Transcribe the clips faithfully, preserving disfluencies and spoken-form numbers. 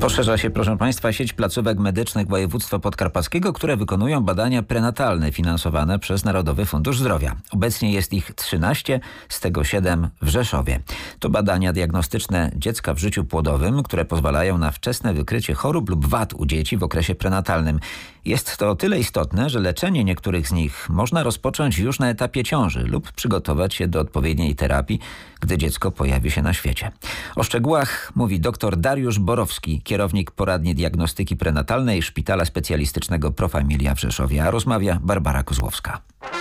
Poszerza się, proszę Państwa, sieć placówek medycznych województwa podkarpackiego, które wykonują badania prenatalne finansowane przez Narodowy Fundusz Zdrowia. Obecnie jest ich trzynaście, z tego siedem w Rzeszowie. To badania diagnostyczne dziecka w życiu płodowym, które pozwalają na wczesne wykrycie chorób lub wad u dzieci w okresie prenatalnym. Jest to o tyle istotne, że leczenie niektórych z nich można rozpocząć już na etapie ciąży lub przygotować się do odpowiedniej terapii, gdy dziecko pojawi się na świecie. O szczegółach mówi dr Dariusz Borowski, kierownik poradni diagnostyki prenatalnej Szpitala Specjalistycznego Profamilia w Rzeszowie, a rozmawia Barbara Kozłowska.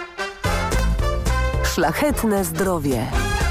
Szlachetne zdrowie.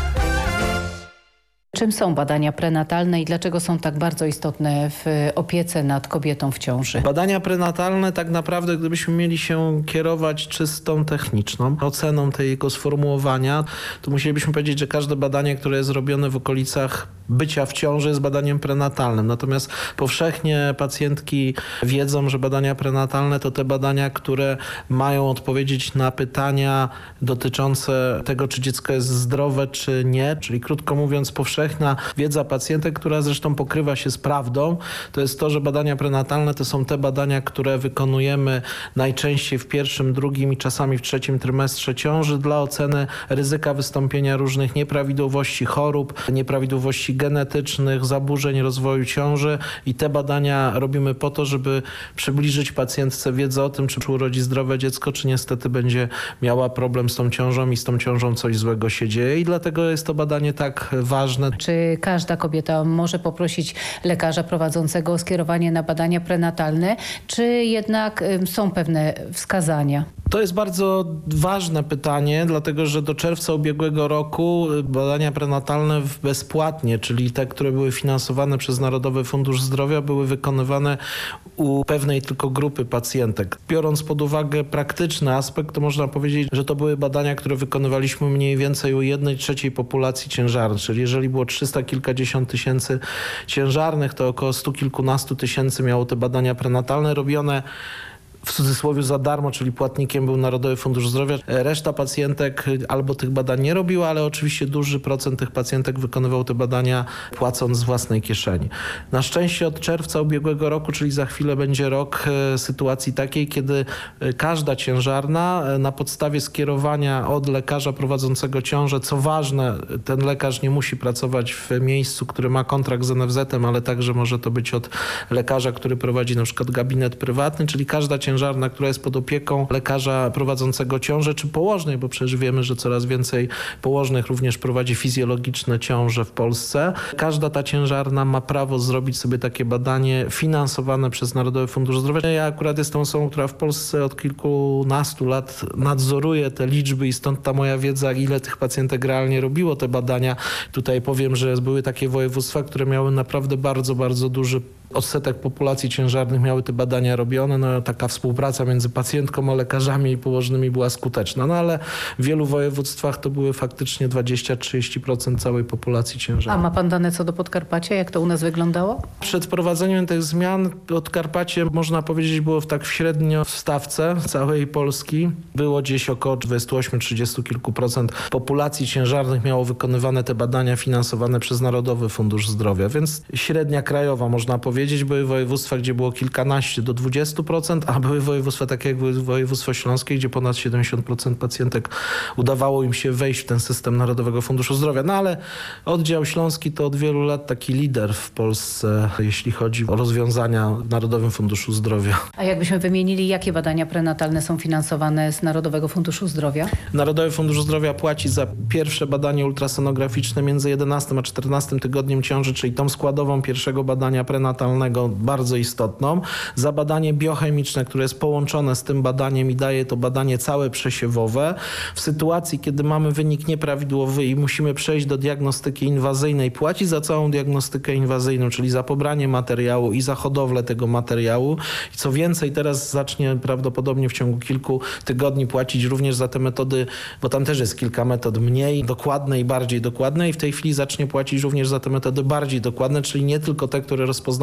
Czym są badania prenatalne i dlaczego są tak bardzo istotne w opiece nad kobietą w ciąży? Badania prenatalne tak naprawdę, gdybyśmy mieli się kierować czystą techniczną oceną tego sformułowania, to musielibyśmy powiedzieć, że każde badanie, które jest robione w okolicach bycia w ciąży, jest badaniem prenatalnym. Natomiast powszechnie pacjentki wiedzą, że badania prenatalne to te badania, które mają odpowiedzieć na pytania dotyczące tego, czy dziecko jest zdrowe, czy nie. Czyli krótko mówiąc, powszechna wiedza pacjentek, która zresztą pokrywa się z prawdą, to jest to, że badania prenatalne to są te badania, które wykonujemy najczęściej w pierwszym, drugim i czasami w trzecim trymestrze ciąży dla oceny ryzyka wystąpienia różnych nieprawidłowości chorób, nieprawidłowości genetycznych, zaburzeń rozwoju ciąży i te badania robimy po to, żeby przybliżyć pacjentce wiedzę o tym, czy urodzi zdrowe dziecko, czy niestety będzie miała problem z tą ciążą i z tą ciążą coś złego się dzieje i dlatego jest to badanie tak ważne. Czy każda kobieta może poprosić lekarza prowadzącego o skierowanie na badania prenatalne, czy jednak są pewne wskazania? To jest bardzo ważne pytanie, dlatego że do czerwca ubiegłego roku badania prenatalne bezpłatnie, czyli te, które były finansowane przez Narodowy Fundusz Zdrowia, były wykonywane u pewnej tylko grupy pacjentek. Biorąc pod uwagę praktyczny aspekt, to można powiedzieć, że to były badania, które wykonywaliśmy mniej więcej u jednej trzeciej populacji ciężarnej, czyli jeżeli było trzysta kilkadziesiąt tysięcy ciężarnych, to około stu kilkunastu tysięcy miało te badania prenatalne robione w cudzysłowie za darmo, czyli płatnikiem był Narodowy Fundusz Zdrowia. Reszta pacjentek albo tych badań nie robiła, ale oczywiście duży procent tych pacjentek wykonywał te badania płacąc z własnej kieszeni. Na szczęście od czerwca ubiegłego roku, czyli za chwilę będzie rok sytuacji takiej, kiedy każda ciężarna na podstawie skierowania od lekarza prowadzącego ciążę, co ważne, ten lekarz nie musi pracować w miejscu, który ma kontrakt z en ef zetem, ale także może to być od lekarza, który prowadzi na przykład gabinet prywatny, czyli każda ciężarna ciężarna, która jest pod opieką lekarza prowadzącego ciążę, czy położnej, bo przecież wiemy, że coraz więcej położnych również prowadzi fizjologiczne ciąże w Polsce. Każda ta ciężarna ma prawo zrobić sobie takie badanie finansowane przez Narodowy Fundusz Zdrowia. Ja akurat jestem osobą, która w Polsce od kilkunastu lat nadzoruje te liczby i stąd ta moja wiedza, ile tych pacjentek realnie robiło te badania. Tutaj powiem, że były takie województwa, które miały naprawdę bardzo, bardzo duży odsetek populacji ciężarnych miały te badania robione. No, taka współpraca między pacjentką a lekarzami i położnymi była skuteczna. No ale w wielu województwach to były faktycznie dwadzieścia do trzydziestu procent całej populacji ciężarnej. A ma pan dane co do Podkarpacia? Jak to u nas wyglądało? Przed wprowadzeniem tych zmian Podkarpacie, można powiedzieć, było w tak średnio w stawce całej Polski. Było gdzieś około dwudziestu ośmiu do trzydziestu kilku procent populacji ciężarnych miało wykonywane te badania finansowane przez Narodowy Fundusz Zdrowia, więc średnia krajowa, można powiedzieć. Były województwa, gdzie było kilkanaście do dwudziestu procent, a były województwa takie jak województwo śląskie, gdzie ponad siedemdziesiąt procent pacjentek udawało im się wejść w ten system Narodowego Funduszu Zdrowia. No ale oddział śląski to od wielu lat taki lider w Polsce, jeśli chodzi o rozwiązania w Narodowym Funduszu Zdrowia. A jakbyśmy wymienili, jakie badania prenatalne są finansowane z Narodowego Funduszu Zdrowia? Narodowy Fundusz Zdrowia płaci za pierwsze badanie ultrasonograficzne między jedenastym a czternastym tygodniem ciąży, czyli tą składową pierwszego badania prenatalnego, bardzo istotną. Za badanie biochemiczne, które jest połączone z tym badaniem i daje to badanie całe przesiewowe. W sytuacji, kiedy mamy wynik nieprawidłowy i musimy przejść do diagnostyki inwazyjnej, płaci za całą diagnostykę inwazyjną, czyli za pobranie materiału i za hodowlę tego materiału. I co więcej, teraz zacznie prawdopodobnie w ciągu kilku tygodni płacić również za te metody, bo tam też jest kilka metod mniej dokładne i bardziej dokładne i w tej chwili zacznie płacić również za te metody bardziej dokładne, czyli nie tylko te, które rozpoznają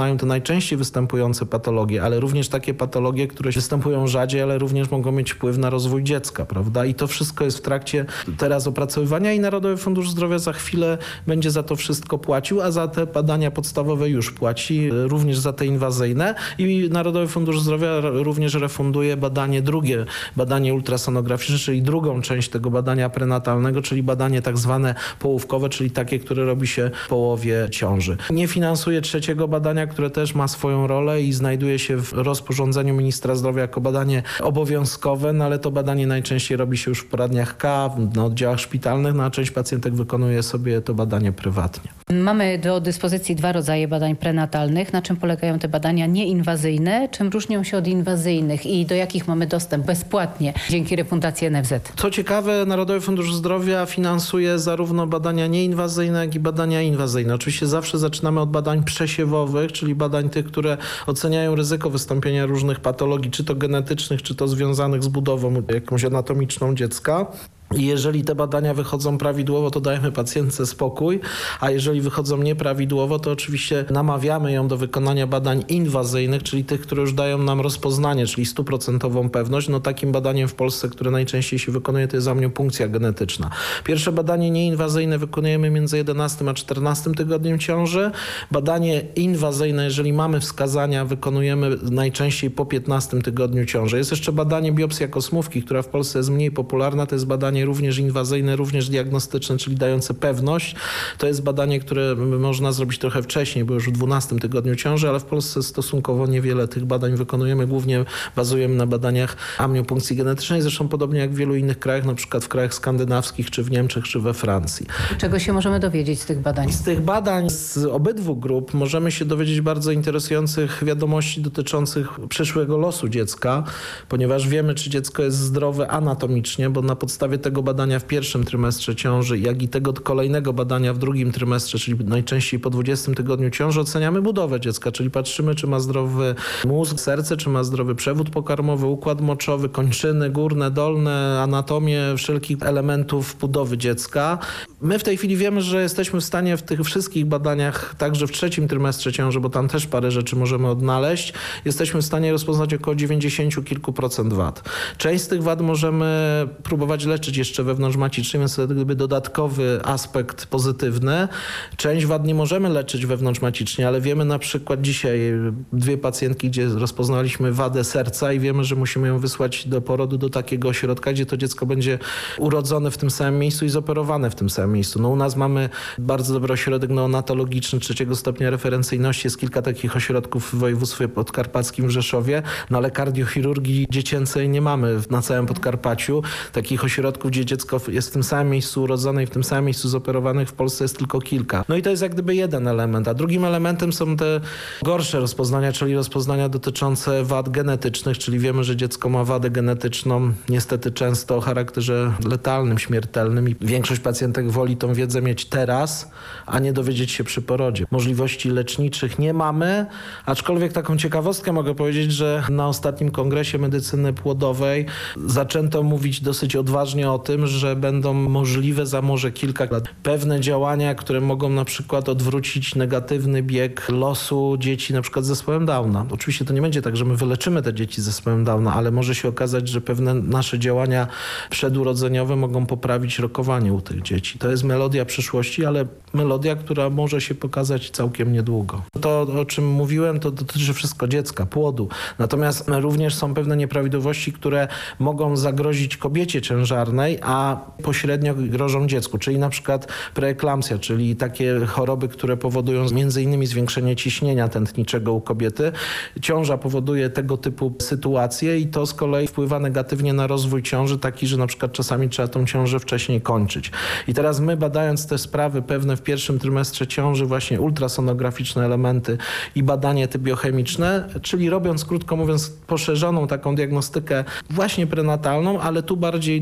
mają te najczęściej występujące patologie, ale również takie patologie, które występują rzadziej, ale również mogą mieć wpływ na rozwój dziecka, prawda? I to wszystko jest w trakcie teraz opracowywania i Narodowy Fundusz Zdrowia za chwilę będzie za to wszystko płacił, a za te badania podstawowe już płaci, również za te inwazyjne i Narodowy Fundusz Zdrowia również refunduje badanie drugie, badanie ultrasonograficzne, czyli drugą część tego badania prenatalnego, czyli badanie tak zwane połówkowe, czyli takie, które robi się w połowie ciąży. Nie finansuje trzeciego badania, które też ma swoją rolę i znajduje się w rozporządzeniu ministra zdrowia jako badanie obowiązkowe, no ale to badanie najczęściej robi się już w poradniach K, na oddziałach szpitalnych, no a część pacjentek wykonuje sobie to badanie prywatnie. Mamy do dyspozycji dwa rodzaje badań prenatalnych. Na czym polegają te badania nieinwazyjne? Czym różnią się od inwazyjnych i do jakich mamy dostęp bezpłatnie dzięki refundacji N F Z? Co ciekawe, Narodowy Fundusz Zdrowia finansuje zarówno badania nieinwazyjne, jak i badania inwazyjne. Oczywiście zawsze zaczynamy od badań przesiewowych, czyli badań tych, które oceniają ryzyko wystąpienia różnych patologii, czy to genetycznych, czy to związanych z budową jakąś anatomiczną dziecka. I jeżeli te badania wychodzą prawidłowo, to dajemy pacjentce spokój, a jeżeli wychodzą nieprawidłowo, to oczywiście namawiamy ją do wykonania badań inwazyjnych, czyli tych, które już dają nam rozpoznanie, czyli stuprocentową pewność. No takim badaniem w Polsce, które najczęściej się wykonuje, to jest amniopunkcja genetyczna. Pierwsze badanie nieinwazyjne wykonujemy między jedenastym a czternastym tygodniem ciąży. Badanie inwazyjne, jeżeli mamy wskazania, wykonujemy najczęściej po piętnastym tygodniu ciąży. Jest jeszcze badanie biopsja kosmówki, która w Polsce jest mniej popularna. To jest badanie również inwazyjne, również diagnostyczne, czyli dające pewność. To jest badanie, które można zrobić trochę wcześniej, bo już w dwunastym tygodniu ciąży, ale w Polsce stosunkowo niewiele tych badań wykonujemy. Głównie bazujemy na badaniach amniopunkcji genetycznej, zresztą podobnie jak w wielu innych krajach, na przykład w krajach skandynawskich, czy w Niemczech, czy we Francji. Czego się możemy dowiedzieć z tych badań? Z tych badań z obydwu grup możemy się dowiedzieć bardzo interesujących wiadomości dotyczących przyszłego losu dziecka, ponieważ wiemy, czy dziecko jest zdrowe anatomicznie, bo na podstawie tego badania w pierwszym trymestrze ciąży, jak i tego kolejnego badania w drugim trymestrze, czyli najczęściej po dwudziestym tygodniu ciąży, oceniamy budowę dziecka, czyli patrzymy, czy ma zdrowy mózg, serce, czy ma zdrowy przewód pokarmowy, układ moczowy, kończyny górne, dolne, anatomię wszelkich elementów budowy dziecka. My w tej chwili wiemy, że jesteśmy w stanie w tych wszystkich badaniach, także w trzecim trymestrze ciąży, bo tam też parę rzeczy możemy odnaleźć, jesteśmy w stanie rozpoznać około dziewięćdziesiąt kilku procent wad. Część z tych wad możemy próbować leczyć jeszcze wewnątrzmacicznie, więc to gdyby dodatkowy aspekt pozytywny. Część wad nie możemy leczyć wewnątrzmacicznie, ale wiemy na przykład dzisiaj dwie pacjentki, gdzie rozpoznaliśmy wadę serca i wiemy, że musimy ją wysłać do porodu do takiego ośrodka, gdzie to dziecko będzie urodzone w tym samym miejscu i zoperowane w tym samym miejscu. No u nas mamy bardzo dobry ośrodek neonatologiczny trzeciego stopnia referencyjności. Jest kilka takich ośrodków w województwie podkarpackim w Rzeszowie, no ale kardiochirurgii dziecięcej nie mamy na całym Podkarpaciu. Takich ośrodków, gdzie dziecko jest w tym samym miejscu urodzone i w tym samym miejscu zoperowanych w Polsce jest tylko kilka. No i to jest jak gdyby jeden element, a drugim elementem są te gorsze rozpoznania, czyli rozpoznania dotyczące wad genetycznych, czyli wiemy, że dziecko ma wadę genetyczną, niestety często o charakterze letalnym, śmiertelnym i większość pacjentek woli tą wiedzę mieć teraz, a nie dowiedzieć się przy porodzie. Możliwości leczniczych nie mamy, aczkolwiek taką ciekawostkę mogę powiedzieć, że na ostatnim kongresie medycyny płodowej zaczęto mówić dosyć odważnie o tym, że będą możliwe za może kilka lat pewne działania, które mogą na przykład odwrócić negatywny bieg losu dzieci na przykład z zespołem Downa. Oczywiście to nie będzie tak, że my wyleczymy te dzieci z zespołem Downa, ale może się okazać, że pewne nasze działania przedurodzeniowe mogą poprawić rokowanie u tych dzieci. To jest melodia przyszłości, ale melodia, która może się pokazać całkiem niedługo. To, o czym mówiłem, to dotyczy wszystko dziecka, płodu. Natomiast również są pewne nieprawidłowości, które mogą zagrozić kobiecie ciężarnej, a pośrednio grożą dziecku, czyli na przykład preeklampsja, czyli takie choroby, które powodują między innymi zwiększenie ciśnienia tętniczego u kobiety. Ciąża powoduje tego typu sytuacje i to z kolei wpływa negatywnie na rozwój ciąży, taki, że na przykład czasami trzeba tą ciążę wcześniej kończyć. I teraz my, badając te sprawy pewne w pierwszym trymestrze ciąży, właśnie ultrasonograficzne elementy i badanie te biochemiczne, czyli robiąc, krótko mówiąc, poszerzoną taką diagnostykę właśnie prenatalną, ale tu bardziej dotykamy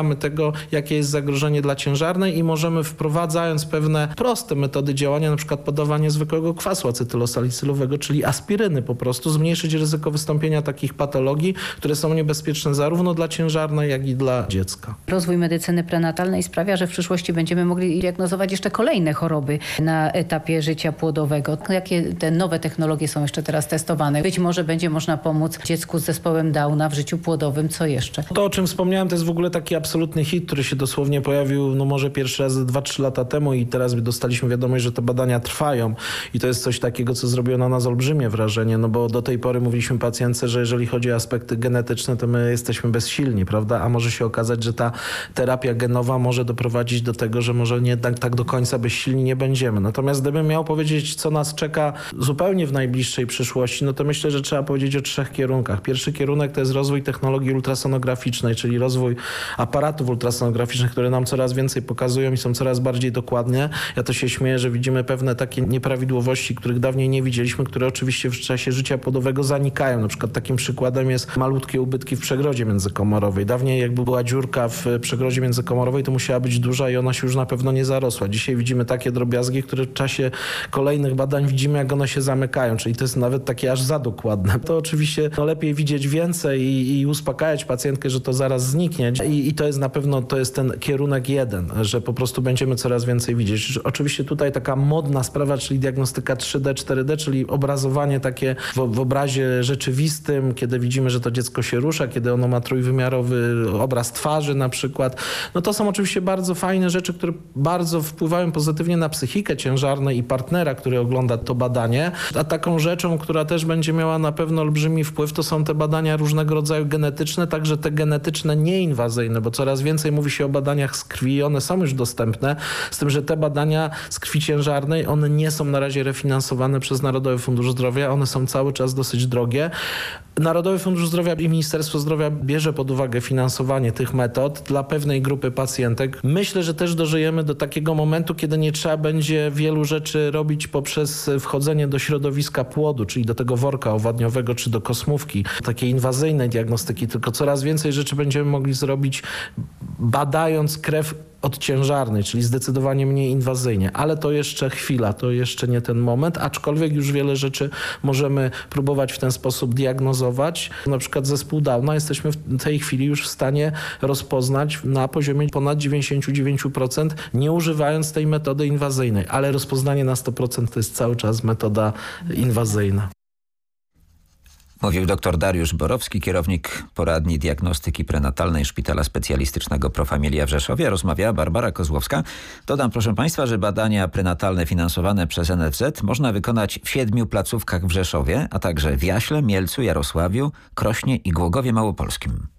szukamy tego, jakie jest zagrożenie dla ciężarnej i możemy, wprowadzając pewne proste metody działania, na przykład podawanie zwykłego kwasu acetylosalicylowego, czyli aspiryny po prostu, zmniejszyć ryzyko wystąpienia takich patologii, które są niebezpieczne zarówno dla ciężarnej, jak i dla dziecka. Rozwój medycyny prenatalnej sprawia, że w przyszłości będziemy mogli diagnozować jeszcze kolejne choroby na etapie życia płodowego. Jakie te nowe technologie są jeszcze teraz testowane? Być może będzie można pomóc dziecku z zespołem Downa w życiu płodowym. Co jeszcze? To, o czym wspomniałem, to jest w ogóle taki absolutny hit, który się dosłownie pojawił, no może pierwszy raz dwa trzy lata temu i teraz dostaliśmy wiadomość, że te badania trwają i to jest coś takiego, co zrobiło na nas olbrzymie wrażenie, no bo do tej pory mówiliśmy pacjentce, że jeżeli chodzi o aspekty genetyczne, to my jesteśmy bezsilni, prawda? A może się okazać, że ta terapia genowa może doprowadzić do tego, że może nie tak, tak do końca bezsilni nie będziemy. Natomiast gdybym miał powiedzieć, co nas czeka zupełnie w najbliższej przyszłości, no to myślę, że trzeba powiedzieć o trzech kierunkach. Pierwszy kierunek to jest rozwój technologii ultrasonograficznej, czyli rozwój aparatów ultrasonograficznych, które nam coraz więcej pokazują i są coraz bardziej dokładne. Ja to się śmieję, że widzimy pewne takie nieprawidłowości, których dawniej nie widzieliśmy, które oczywiście w czasie życia płodowego zanikają. Na przykład takim przykładem jest malutkie ubytki w przegrodzie międzykomorowej. Dawniej jakby była dziurka w przegrodzie międzykomorowej, to musiała być duża i ona się już na pewno nie zarosła. Dzisiaj widzimy takie drobiazgi, które w czasie kolejnych badań widzimy, jak one się zamykają, czyli to jest nawet takie aż za dokładne. To oczywiście no, lepiej widzieć więcej i, i uspokajać pacjentkę, że to zaraz zniknie. I, I to jest na pewno, to jest ten kierunek jeden, że po prostu będziemy coraz więcej widzieć. Oczywiście tutaj taka modna sprawa, czyli diagnostyka trzy D, cztery D, czyli obrazowanie takie w, w obrazie rzeczywistym, kiedy widzimy, że to dziecko się rusza, kiedy ono ma trójwymiarowy obraz twarzy na przykład. No to są oczywiście bardzo fajne rzeczy, które bardzo wpływają pozytywnie na psychikę ciężarnej i partnera, który ogląda to badanie. A taką rzeczą, która też będzie miała na pewno olbrzymi wpływ, to są te badania różnego rodzaju genetyczne, także te genetyczne nieinwazyjne, bo coraz więcej mówi się o badaniach z krwi i one są już dostępne, z tym, że te badania z krwi ciężarnej, one nie są na razie refinansowane przez Narodowy Fundusz Zdrowia, one są cały czas dosyć drogie. Narodowy Fundusz Zdrowia i Ministerstwo Zdrowia bierze pod uwagę finansowanie tych metod dla pewnej grupy pacjentek. Myślę, że też dożyjemy do takiego momentu, kiedy nie trzeba będzie wielu rzeczy robić poprzez wchodzenie do środowiska płodu, czyli do tego worka owadniowego czy do kosmówki, takiej inwazyjnej diagnostyki, tylko coraz więcej rzeczy będziemy mogli zrobić badając krew odciężarnej, czyli zdecydowanie mniej inwazyjnie, ale to jeszcze chwila, to jeszcze nie ten moment, aczkolwiek już wiele rzeczy możemy próbować w ten sposób diagnozować. Na przykład zespół Downa jesteśmy w tej chwili już w stanie rozpoznać na poziomie ponad dziewięćdziesiąt dziewięć procent, nie używając tej metody inwazyjnej, ale rozpoznanie na sto procent to jest cały czas metoda inwazyjna. Mówił dr Dariusz Borowski, kierownik poradni diagnostyki prenatalnej Szpitala Specjalistycznego Pro Familia w Rzeszowie. Rozmawiała Barbara Kozłowska. Dodam, proszę państwa, że badania prenatalne finansowane przez N F Z można wykonać w siedmiu placówkach w Rzeszowie, a także w Jaśle, Mielcu, Jarosławiu, Krośnie i Głogowie Małopolskim.